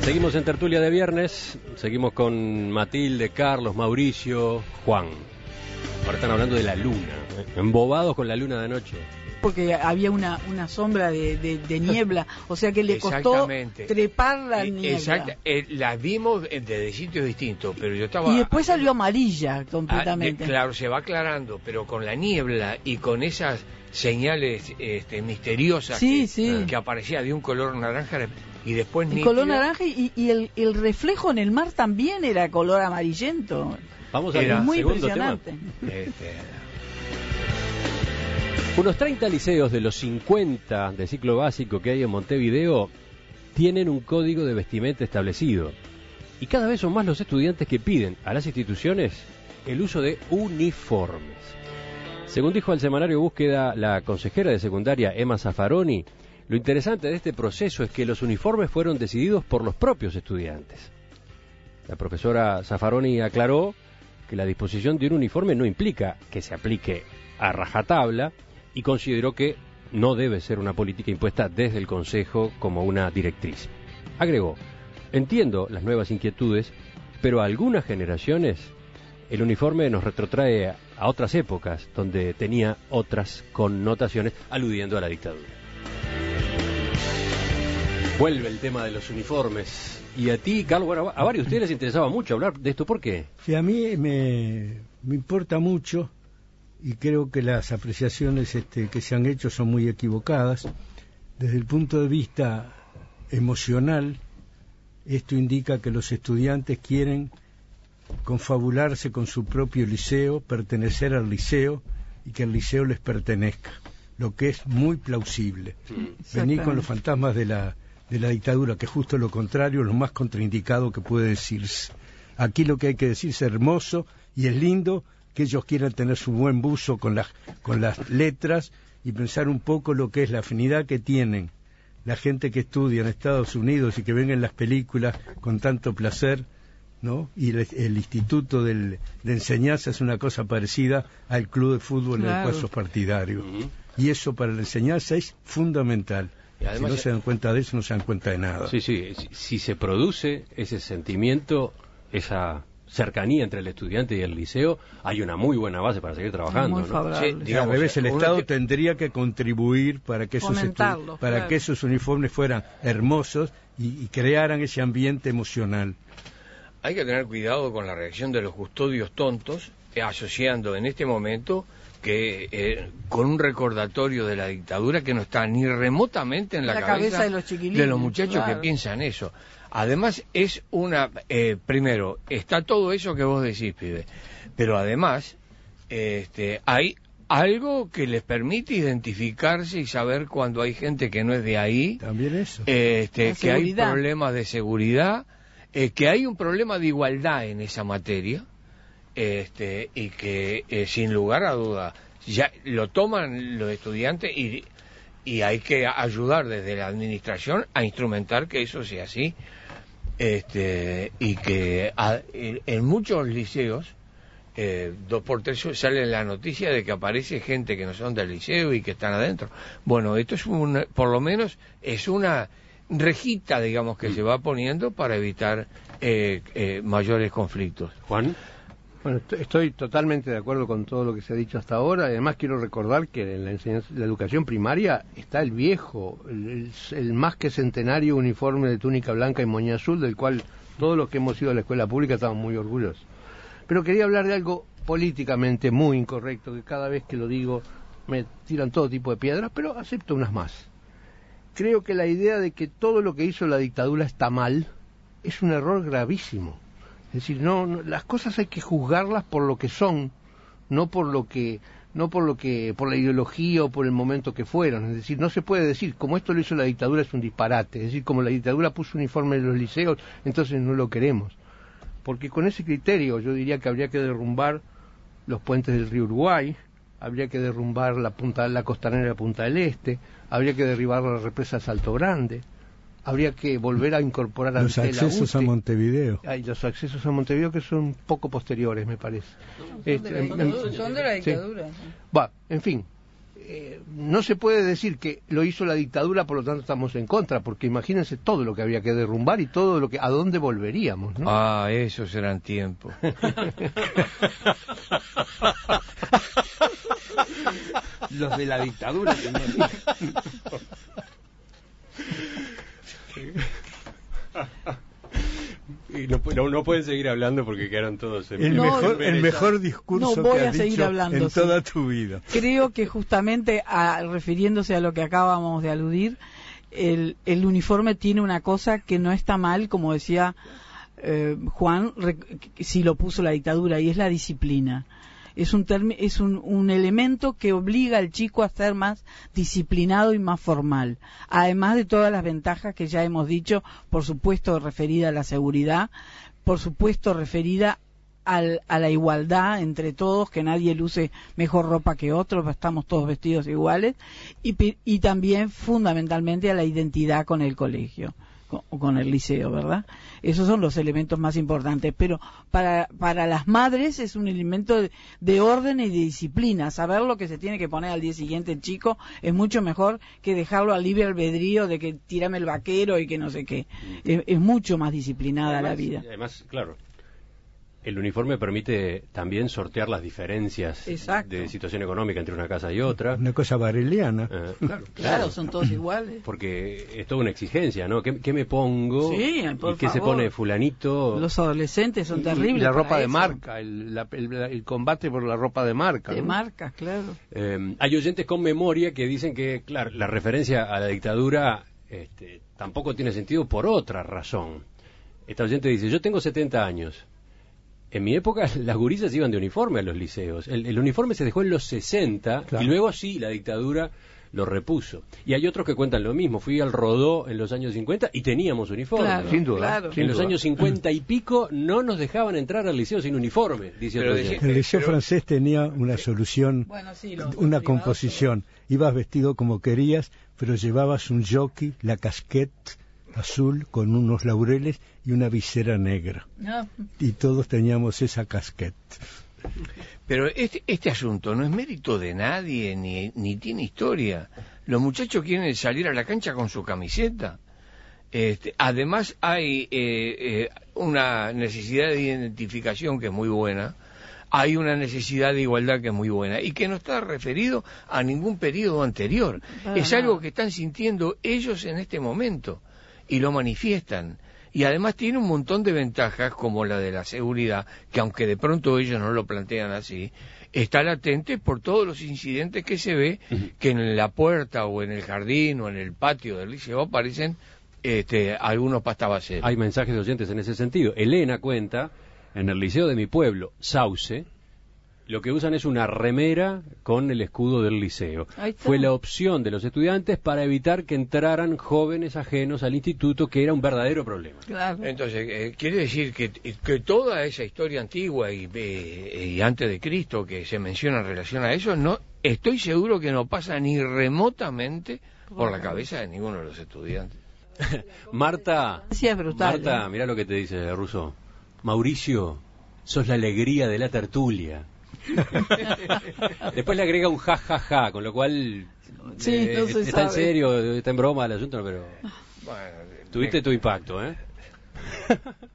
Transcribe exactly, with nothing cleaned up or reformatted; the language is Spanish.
Seguimos en tertulia de viernes, seguimos con Matilde, Carlos, Mauricio, Juan. Ahora están hablando de la luna, ¿eh? Embobados con la luna de noche. Porque había una, una sombra de, de, de niebla, o sea que le costó trepar la niebla. Exacto, eh, las vimos desde sitios distintos, pero yo estaba... Y después salió amarilla completamente. Ah, de, claro, se va aclarando, pero con la niebla y con esas señales este, misteriosas sí, que, sí. que aparecía de un color naranja y después el color naranja y, y el, el reflejo en el mar también era color amarillento. Vamos a ver, muy segundo impresionante. Tema. Este... Unos treinta liceos de los cincuenta de ciclo básico que hay en Montevideo tienen un código de vestimenta establecido. Y cada vez son más los estudiantes que piden a las instituciones el uso de uniformes. Según dijo al semanario Búsqueda la consejera de secundaria Emma Zaffaroni, lo interesante de este proceso es que los uniformes fueron decididos por los propios estudiantes. La profesora Zaffaroni aclaró que la disposición de un uniforme no implica que se aplique a rajatabla y consideró que no debe ser una política impuesta desde el Consejo como una directriz. Agregó, entiendo las nuevas inquietudes, pero a algunas generaciones el uniforme nos retrotrae a otras épocas donde tenía otras connotaciones, aludiendo a la dictadura. Vuelve el tema de los uniformes. Y a ti, Carlos, bueno, a varios de ustedes les interesaba mucho hablar de esto. ¿Por qué? Sí, a mí me, me importa mucho y creo que las apreciaciones este, que se han hecho son muy equivocadas. Desde el punto de vista emocional, esto indica que los estudiantes quieren confabularse con su propio liceo, pertenecer al liceo y que el liceo les pertenezca, lo que es muy plausible. Sí, venir con los fantasmas de la, de la dictadura, que es justo lo contrario, lo más contraindicado que puede decirse. Aquí lo que hay que decir es hermoso y es lindo que ellos quieran tener su buen buzo con las, con las letras y pensar un poco lo que es la afinidad que tienen la gente que estudia en Estados Unidos y que ven en las películas con tanto placer, ¿no? Y el, el instituto del, de enseñanza es una cosa parecida al club de fútbol claro. En el cual sos partidario. Uh-huh. Y eso para la enseñanza es fundamental. Y además, si no se dan cuenta de eso, no se dan cuenta de nada. Sí, sí, si, si se produce ese sentimiento, esa cercanía entre el estudiante y el liceo, hay una muy buena base para seguir trabajando, muy ¿no? Sí, digamos, al revés, el Estado que... tendría que contribuir para que esos estu... para claro. que esos uniformes fueran hermosos y, y crearan ese ambiente emocional. Hay que tener cuidado con la reacción de los custodios tontos, eh, asociando en este momento que eh, con un recordatorio de la dictadura que no está ni remotamente en la, la cabeza, cabeza de los chiquilines, de los muchachos claro. que piensan eso. Además es una, eh, primero, está todo eso que vos decís, pibe, pero además este, hay algo que les permite identificarse y saber cuando hay gente que no es de ahí. También eso. Este, que hay problemas de seguridad, eh, que hay un problema de igualdad en esa materia, este, y que eh, sin lugar a duda ya lo toman los estudiantes y, y hay que ayudar desde la administración a instrumentar que eso sea así. Este, y que a, en, en muchos liceos eh, dos por tres sale la noticia de que aparece gente que no son del liceo y que están adentro. Bueno, esto es un, por lo menos es una rejita, digamos, que mm. se va poniendo para evitar eh, eh, mayores conflictos. Juan. Bueno, estoy totalmente de acuerdo con todo lo que se ha dicho hasta ahora. Además, quiero recordar que en la enseñanza, la educación primaria está el viejo, el, el, el más que centenario uniforme de túnica blanca y moña azul, del cual todos los que hemos ido a la escuela pública estamos muy orgullosos. Pero quería hablar de algo políticamente muy incorrecto, que cada vez que lo digo me tiran todo tipo de piedras, pero acepto unas más. Creo que la idea de que todo lo que hizo la dictadura está mal es un error gravísimo. Es decir, no, no, las cosas hay que juzgarlas por lo que son, no por lo que, no por lo que, por la ideología o por el momento que fueron. Es decir, no se puede decir, como esto lo hizo la dictadura es un disparate. Es decir, como la dictadura puso uniforme en los liceos, entonces no lo queremos. Porque con ese criterio yo diría que habría que derrumbar los puentes del río Uruguay, habría que derrumbar la punta, la costanera de Punta del Este, habría que derribar la represa de Salto Grande. Habría que volver a incorporar los accesos a Montevideo. Hay los accesos a Montevideo que son un poco posteriores, me parece. Son, este, de, la, en, en, son de la dictadura. Sí. Va, en fin, eh, no se puede decir que lo hizo la dictadura, por lo tanto estamos en contra, porque imagínense todo lo que había que derrumbar y todo lo que, a dónde volveríamos, ¿no? Ah, esos eran tiempos. Los de la dictadura tenían... Y no, no, no pueden seguir hablando porque quedaron todos en el, no, mejor, el mejor discurso no voy que a has seguir dicho hablando, en sí. toda tu vida. Creo que justamente a, refiriéndose a lo que acabamos de aludir, el, el uniforme tiene una cosa que no está mal, como decía eh, Juan, re, si lo puso la dictadura, y es la disciplina. Es un, term, es un, un elemento que obliga al chico a ser más disciplinado y más formal, además de todas las ventajas que ya hemos dicho, por supuesto referida a la seguridad, por supuesto referida al, a la igualdad entre todos, que nadie luce mejor ropa que otro, estamos todos vestidos iguales, y, y también fundamentalmente a la identidad con el colegio, con, con el liceo, ¿verdad? Esos son los elementos más importantes, pero para, para las madres es un elemento de, de orden y de disciplina. Saber lo que se tiene que poner al día siguiente el chico es mucho mejor que dejarlo al libre albedrío de que tírame el vaquero y que no sé qué. Es, es mucho más disciplinada además, la vida. Además, claro, el uniforme permite también sortear las diferencias Exacto. de situación económica entre una casa y otra. Una cosa bareliana. Eh, claro, claro, son todos iguales. Porque es toda una exigencia, ¿no? ¿Qué, qué me pongo? Sí, por ¿Y qué favor. se pone fulanito? Los adolescentes son y, terribles. y la ropa de eso. marca, el, la, el, el combate por la ropa de marca. De ¿no? marcas, claro. Eh, hay oyentes con memoria que dicen que, claro, la referencia a la dictadura este, tampoco tiene sentido por otra razón. Esta oyente dice, yo tengo setenta años. En mi época las gurisas iban de uniforme a los liceos. El, el uniforme se dejó en los sesenta, claro. Y luego sí, la dictadura lo repuso. Y hay otros que cuentan lo mismo. Fui al Rodó en los años cincuenta y teníamos uniforme. Claro, sin duda. Claro. En sin los duda. años cincuenta y pico no nos dejaban entrar al liceo sin uniforme, dice otro oyente. El liceo Pero- francés tenía una solución, Bueno, sí, los- una los composición. Ibas vestido como querías, pero llevabas un jockey, la casquette azul con unos laureles y una visera negra. No, Y todos teníamos esa casquette. Pero este, este asunto no es mérito de nadie, ni, ni tiene historia. Los muchachos quieren salir a la cancha con su camiseta. Este, además hay eh, eh, una necesidad de identificación que es muy buena, hay una necesidad de igualdad que es muy buena y que no está referido a ningún periodo anterior. Para es nada. algo que están sintiendo ellos en este momento y lo manifiestan. Y además tiene un montón de ventajas como la de la seguridad, que aunque de pronto ellos no lo plantean así, está latente por todos los incidentes que se ve, que en la puerta o en el jardín o en el patio del liceo aparecen este, algunos pastabaceros. Hay mensajes de oyentes en ese sentido. Elena cuenta, en el liceo de mi pueblo, Sauce, lo que usan es una remera con el escudo del liceo. Ahí está. Fue la opción de los estudiantes para evitar que entraran jóvenes ajenos al instituto, que era un verdadero problema. claro. Entonces, eh, quiere decir que, que toda esa historia antigua y, eh, y antes de Cristo que se menciona en relación a eso, no estoy seguro que no pasa ni remotamente por la cabeza de ninguno de los estudiantes. Marta, Sí, es brutal. Marta, ¿eh? mirá lo que te dice Russo. Mauricio, sos la alegría de la tertulia. Después le agrega un ja ja ja, con lo cual Sí, eh, no se está en sabe. serio, está en broma el asunto, pero Bueno, tuviste tu impacto, ¿eh?